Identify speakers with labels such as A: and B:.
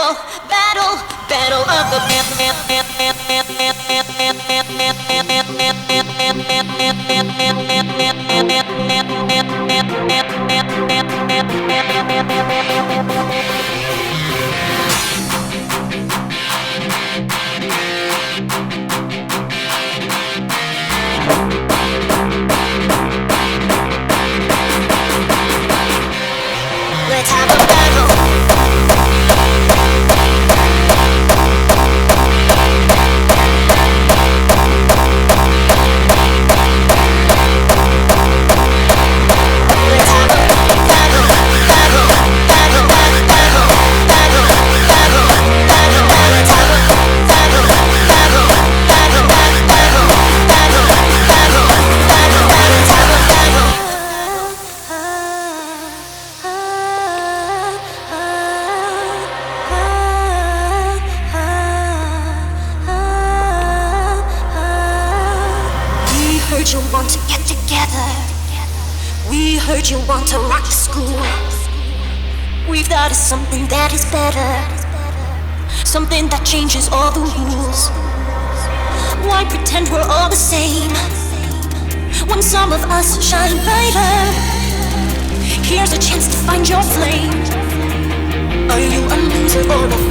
A: battle of the Let's have a battle. You want to get together. We heard you want to rock the school. We've got something that is better, something that changes all the rules. Why pretend we're all the same when some of us shine brighter? Here's a chance to find your flame. Are you a loser or a